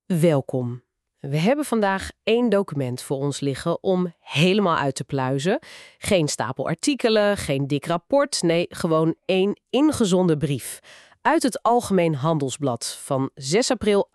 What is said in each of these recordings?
Welkom. We hebben vandaag 1 document voor ons liggen om helemaal uit te pluizen. Geen stapel artikelen, geen dik rapport, nee, gewoon 1 ingezonden brief. Uit het Algemeen Handelsblad van 6 april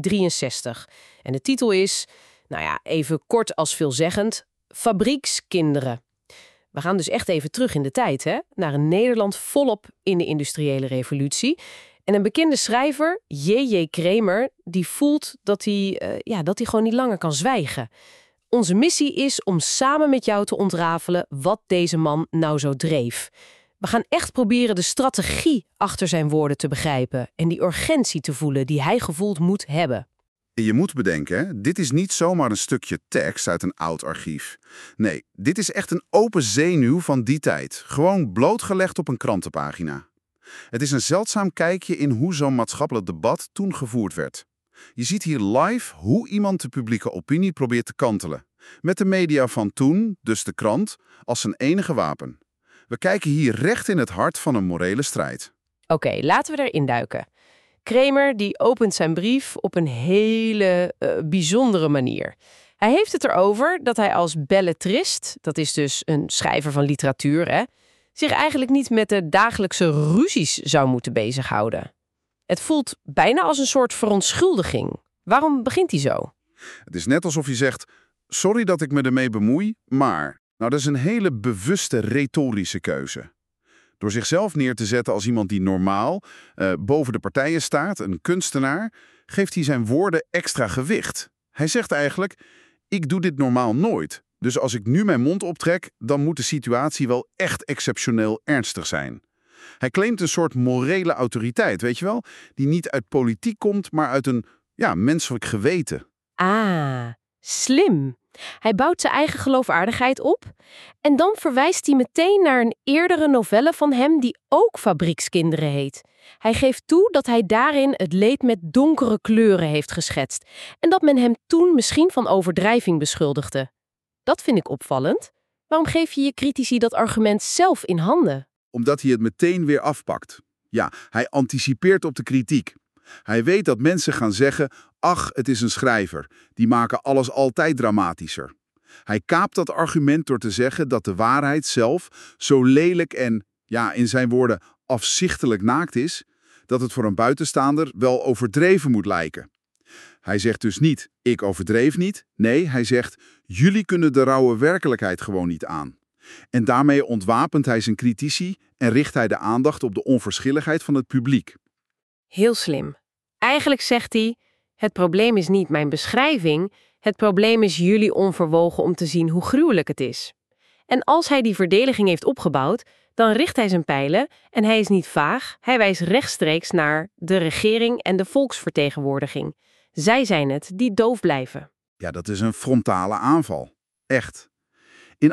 1863. En de titel is, even kort als veelzeggend, Fabriekskinderen. We gaan dus echt even terug in de tijd, hè? Naar een Nederland volop in de industriële revolutie. En een bekende schrijver, J.J. Cremer, die voelt dat hij gewoon niet langer kan zwijgen. Onze missie is om samen met jou te ontrafelen wat deze man nou zo dreef. We gaan echt proberen de strategie achter zijn woorden te begrijpen en die urgentie te voelen die hij gevoeld moet hebben. Je moet bedenken, hè, dit is niet zomaar een stukje tekst uit een oud archief. Nee, dit is echt een open zenuw van die tijd. Gewoon blootgelegd op een krantenpagina. Het is een zeldzaam kijkje in hoe zo'n maatschappelijk debat toen gevoerd werd. Je ziet hier live hoe iemand de publieke opinie probeert te kantelen. Met de media van toen, dus de krant, als zijn enige wapen. We kijken hier recht in het hart van een morele strijd. Oké, laten we erin duiken. Cremer die opent zijn brief op een hele bijzondere manier. Hij heeft het erover dat hij als belletrist, dat is dus een schrijver van literatuur, hè, zich eigenlijk niet met de dagelijkse ruzies zou moeten bezighouden. Het voelt bijna als een soort verontschuldiging. Waarom begint hij zo? Het is net alsof je zegt, sorry dat ik me ermee bemoei, maar... dat is een hele bewuste retorische keuze. Door zichzelf neer te zetten als iemand die normaal boven de partijen staat, een kunstenaar, geeft hij zijn woorden extra gewicht. Hij zegt eigenlijk, ik doe dit normaal nooit. Dus als ik nu mijn mond optrek, dan moet de situatie wel echt exceptioneel ernstig zijn. Hij claimt een soort morele autoriteit, weet je wel? Die niet uit politiek komt, maar uit een menselijk geweten. Ah, slim. Hij bouwt zijn eigen geloofwaardigheid op en dan verwijst hij meteen naar een eerdere novelle van hem die ook Fabriekskinderen heet. Hij geeft toe dat hij daarin het leed met donkere kleuren heeft geschetst en dat men hem toen misschien van overdrijving beschuldigde. Dat vind ik opvallend. Waarom geef je je critici dat argument zelf in handen? Omdat hij het meteen weer afpakt. Ja, hij anticipeert op de kritiek. Hij weet dat mensen gaan zeggen, ach, het is een schrijver. Die maken alles altijd dramatischer. Hij kaapt dat argument door te zeggen dat de waarheid zelf zo lelijk en, in zijn woorden, afzichtelijk naakt is, dat het voor een buitenstaander wel overdreven moet lijken. Hij zegt dus niet, ik overdreef niet. Nee, hij zegt, jullie kunnen de rauwe werkelijkheid gewoon niet aan. En daarmee ontwapent hij zijn critici en richt hij de aandacht op de onverschilligheid van het publiek. Heel slim. Eigenlijk zegt hij, het probleem is niet mijn beschrijving, het probleem is jullie onverwogen om te zien hoe gruwelijk het is. En als hij die verdediging heeft opgebouwd, dan richt hij zijn pijlen en hij is niet vaag, hij wijst rechtstreeks naar de regering en de volksvertegenwoordiging. Zij zijn het die doof blijven. Ja, dat is een frontale aanval. Echt. In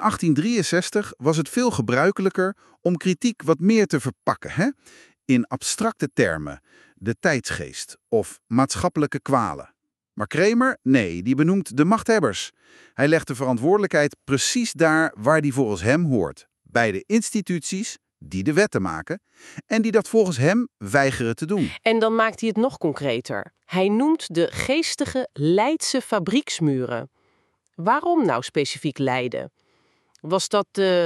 1863 was het veel gebruikelijker om kritiek wat meer te verpakken, hè? In abstracte termen, de tijdsgeest of maatschappelijke kwalen. Maar Cremer, nee, die benoemt de machthebbers. Hij legt de verantwoordelijkheid precies daar waar die volgens hem hoort. Bij de instituties die de wetten maken en die dat volgens hem weigeren te doen. En dan maakt hij het nog concreter. Hij noemt de geestige Leidse fabrieksmuren. Waarom nou specifiek Leiden? Was dat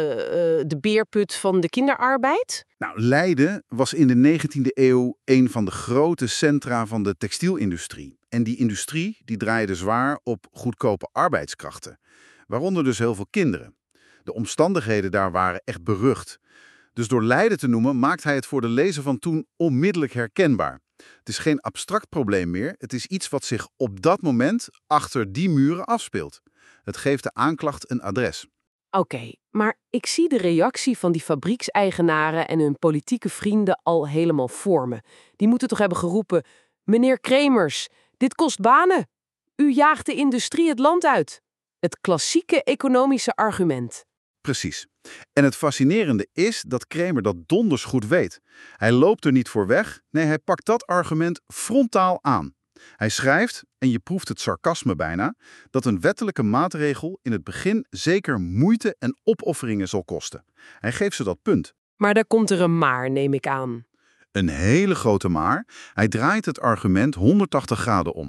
de beerput van de kinderarbeid? Nou, Leiden was in de 19e eeuw een van de grote centra van de textielindustrie. En die industrie die draaide zwaar op goedkope arbeidskrachten. Waaronder dus heel veel kinderen. De omstandigheden daar waren echt berucht. Dus door Leiden te noemen maakt hij het voor de lezer van toen onmiddellijk herkenbaar. Het is geen abstract probleem meer. Het is iets wat zich op dat moment achter die muren afspeelt. Het geeft de aanklacht een adres. Oké, maar ik zie de reactie van die fabriekseigenaren en hun politieke vrienden al helemaal voor me. Die moeten toch hebben geroepen, meneer Cremers, dit kost banen. U jaagt de industrie het land uit. Het klassieke economische argument. Precies. En het fascinerende is dat Cremer dat donders goed weet. Hij loopt er niet voor weg, nee, hij pakt dat argument frontaal aan. Hij schrijft, en je proeft het sarcasme bijna, dat een wettelijke maatregel in het begin zeker moeite en opofferingen zal kosten. Hij geeft ze dat punt. Maar daar komt er een maar, neem ik aan. Een hele grote maar. Hij draait het argument 180 graden om.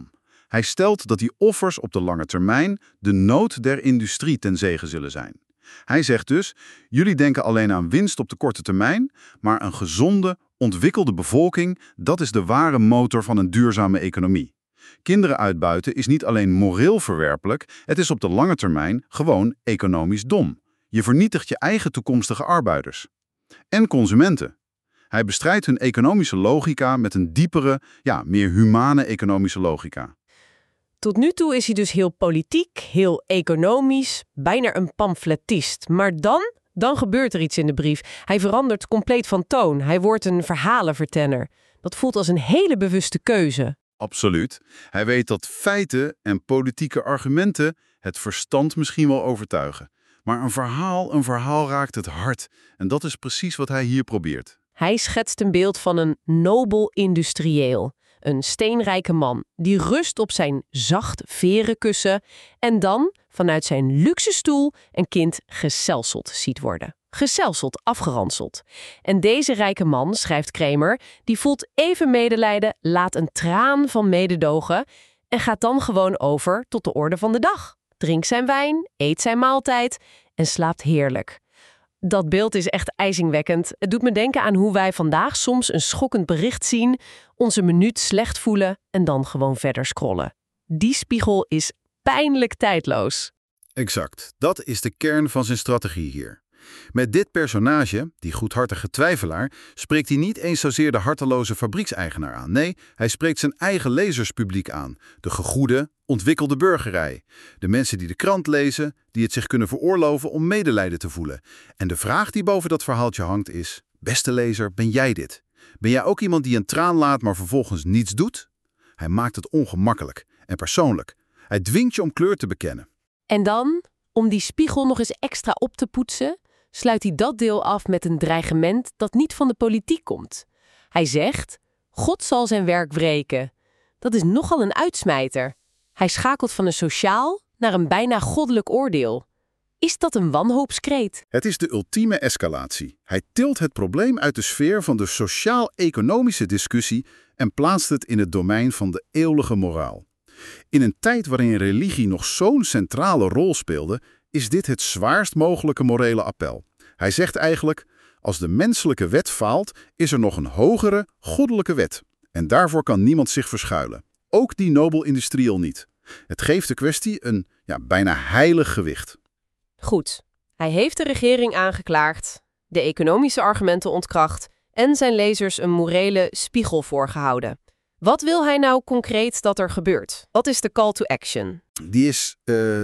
Hij stelt dat die offers op de lange termijn de nood der industrie ten zege zullen zijn. Hij zegt dus, jullie denken alleen aan winst op de korte termijn, maar een gezonde, ontwikkelde bevolking, dat is de ware motor van een duurzame economie. Kinderen uitbuiten is niet alleen moreel verwerpelijk, het is op de lange termijn gewoon economisch dom. Je vernietigt je eigen toekomstige arbeiders. En consumenten. Hij bestrijdt hun economische logica met een diepere, meer humane economische logica. Tot nu toe is hij dus heel politiek, heel economisch, bijna een pamfletist. Maar dan gebeurt er iets in de brief. Hij verandert compleet van toon. Hij wordt een verhalenverteller. Dat voelt als een hele bewuste keuze. Absoluut. Hij weet dat feiten en politieke argumenten het verstand misschien wel overtuigen. Maar een verhaal raakt het hart. En dat is precies wat hij hier probeert. Hij schetst een beeld van een nobel industrieel. Een steenrijke man die rust op zijn zacht veren kussen en dan vanuit zijn luxe stoel een kind geselseld ziet worden. Geselseld, afgeranseld. En deze rijke man, schrijft Kramer, die voelt even medelijden, laat een traan van mededogen en gaat dan gewoon over tot de orde van de dag. Drinkt zijn wijn, eet zijn maaltijd en slaapt heerlijk. Dat beeld is echt ijzingwekkend. Het doet me denken aan hoe wij vandaag soms een schokkend bericht zien, onze minuut slecht voelen en dan gewoon verder scrollen. Die spiegel is pijnlijk tijdloos. Exact. Dat is de kern van zijn strategie hier. Met dit personage, die goedhartige twijfelaar, spreekt hij niet eens zozeer de harteloze fabriekseigenaar aan. Nee, hij spreekt zijn eigen lezerspubliek aan. De gegoede, ontwikkelde burgerij. De mensen die de krant lezen, die het zich kunnen veroorloven om medelijden te voelen. En de vraag die boven dat verhaaltje hangt is, beste lezer, ben jij dit? Ben jij ook iemand die een traan laat, maar vervolgens niets doet? Hij maakt het ongemakkelijk en persoonlijk. Hij dwingt je om kleur te bekennen. En dan, om die spiegel nog eens extra op te poetsen, sluit hij dat deel af met een dreigement dat niet van de politiek komt. Hij zegt, God zal zijn werk wreken. Dat is nogal een uitsmijter. Hij schakelt van een sociaal naar een bijna goddelijk oordeel. Is dat een wanhoopskreet? Het is de ultieme escalatie. Hij tilt het probleem uit de sfeer van de sociaal-economische discussie en plaatst het in het domein van de eeuwige moraal. In een tijd waarin religie nog zo'n centrale rol speelde, is dit het zwaarst mogelijke morele appel. Hij zegt eigenlijk, als de menselijke wet faalt, is er nog een hogere, goddelijke wet. En daarvoor kan niemand zich verschuilen. Ook die nobel industrieel niet. Het geeft de kwestie een bijna heilig gewicht. Goed, hij heeft de regering aangeklaagd, de economische argumenten ontkracht en zijn lezers een morele spiegel voorgehouden. Wat wil hij nou concreet dat er gebeurt? Wat is de call to action? Die is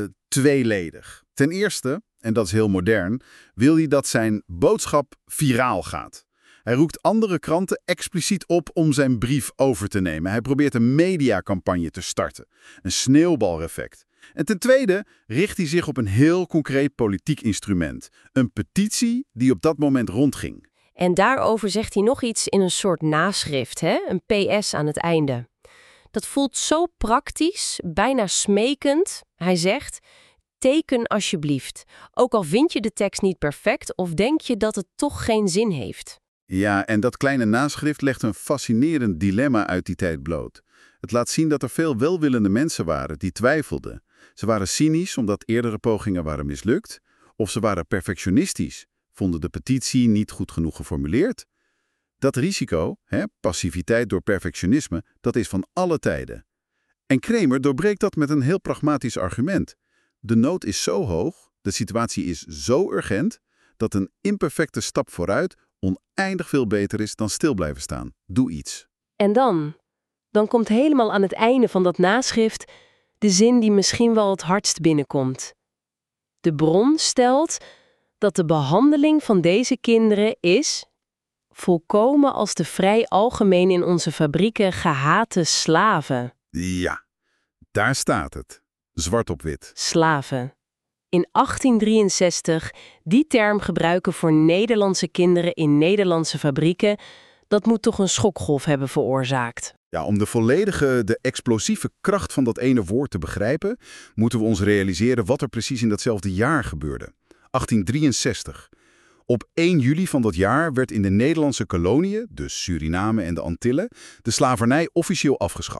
tweeledig. Ten eerste, en dat is heel modern, wil hij dat zijn boodschap viraal gaat. Hij roept andere kranten expliciet op om zijn brief over te nemen. Hij probeert een mediacampagne te starten. Een sneeuwbaleffect. En ten tweede richt hij zich op een heel concreet politiek instrument. Een petitie die op dat moment rondging. En daarover zegt hij nog iets in een soort naschrift, een PS aan het einde. Dat voelt zo praktisch, bijna smekend. Hij zegt, teken alsjeblieft. Ook al vind je de tekst niet perfect of denk je dat het toch geen zin heeft. Ja, en dat kleine naschrift legt een fascinerend dilemma uit die tijd bloot. Het laat zien dat er veel welwillende mensen waren die twijfelden. Ze waren cynisch omdat eerdere pogingen waren mislukt, of ze waren perfectionistisch, vonden de petitie niet goed genoeg geformuleerd. Dat risico, passiviteit door perfectionisme, dat is van alle tijden. En Kramer doorbreekt dat met een heel pragmatisch argument. De nood is zo hoog, de situatie is zo urgent, dat een imperfecte stap vooruit oneindig veel beter is dan stil blijven staan. Doe iets. En dan komt helemaal aan het einde van dat naschrift de zin die misschien wel het hardst binnenkomt. De bron stelt dat de behandeling van deze kinderen is volkomen als de vrij algemeen in onze fabrieken gehate slaven. Ja, daar staat het. Zwart op wit. Slaven. In 1863 die term gebruiken voor Nederlandse kinderen in Nederlandse fabrieken, dat moet toch een schokgolf hebben veroorzaakt. Ja, om de explosieve kracht van dat ene woord te begrijpen, moeten we ons realiseren wat er precies in datzelfde jaar gebeurde. 1863. Op 1 juli van dat jaar werd in de Nederlandse koloniën, dus Suriname en de Antillen, de slavernij officieel afgeschaft.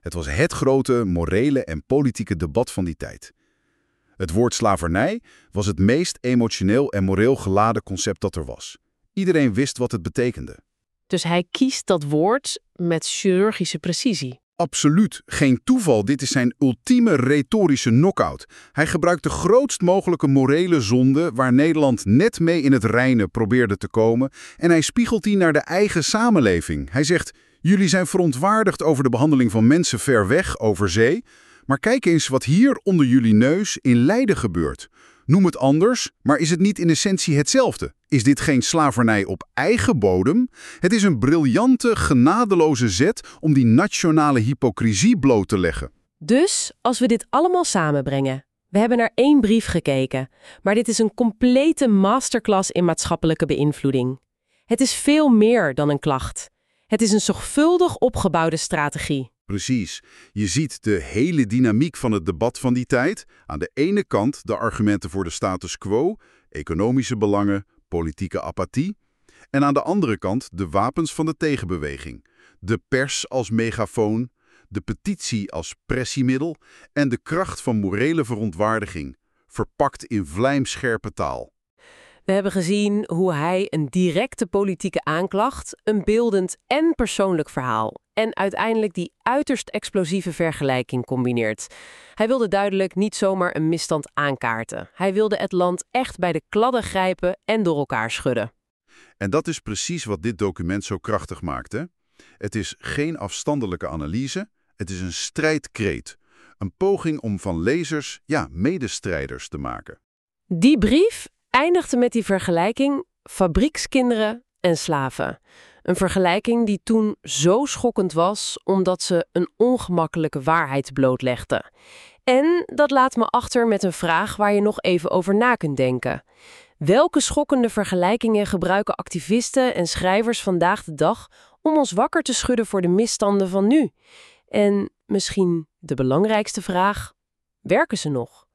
Het was het grote morele en politieke debat van die tijd. Het woord slavernij was het meest emotioneel en moreel geladen concept dat er was. Iedereen wist wat het betekende. Dus hij kiest dat woord met chirurgische precisie. Absoluut. Geen toeval. Dit is zijn ultieme retorische knockout. Hij gebruikt de grootst mogelijke morele zonde waar Nederland net mee in het reine probeerde te komen en hij spiegelt die naar de eigen samenleving. Hij zegt, jullie zijn verontwaardigd over de behandeling van mensen ver weg over zee, maar kijk eens wat hier onder jullie neus in Leiden gebeurt. Noem het anders, maar is het niet in essentie hetzelfde? Is dit geen slavernij op eigen bodem? Het is een briljante, genadeloze zet om die nationale hypocrisie bloot te leggen. Dus, als we dit allemaal samenbrengen. We hebben naar 1 brief gekeken, maar dit is een complete masterclass in maatschappelijke beïnvloeding. Het is veel meer dan een klacht. Het is een zorgvuldig opgebouwde strategie. Precies. Je ziet de hele dynamiek van het debat van die tijd. Aan de ene kant de argumenten voor de status quo, economische belangen, politieke apathie. En aan de andere kant de wapens van de tegenbeweging. De pers als megafoon, de petitie als pressiemiddel en de kracht van morele verontwaardiging, verpakt in vlijmscherpe taal. We hebben gezien hoe hij een directe politieke aanklacht, een beeldend en persoonlijk verhaal en uiteindelijk die uiterst explosieve vergelijking combineert. Hij wilde duidelijk niet zomaar een misstand aankaarten. Hij wilde het land echt bij de kladden grijpen en door elkaar schudden. En dat is precies wat dit document zo krachtig maakt, hè? Het is geen afstandelijke analyse, het is een strijdkreet. Een poging om van lezers, medestrijders te maken. Die brief eindigde met die vergelijking fabriekskinderen en slaven. Een vergelijking die toen zo schokkend was omdat ze een ongemakkelijke waarheid blootlegde. En dat laat me achter met een vraag waar je nog even over na kunt denken. Welke schokkende vergelijkingen gebruiken activisten en schrijvers vandaag de dag om ons wakker te schudden voor de misstanden van nu? En misschien de belangrijkste vraag, werken ze nog?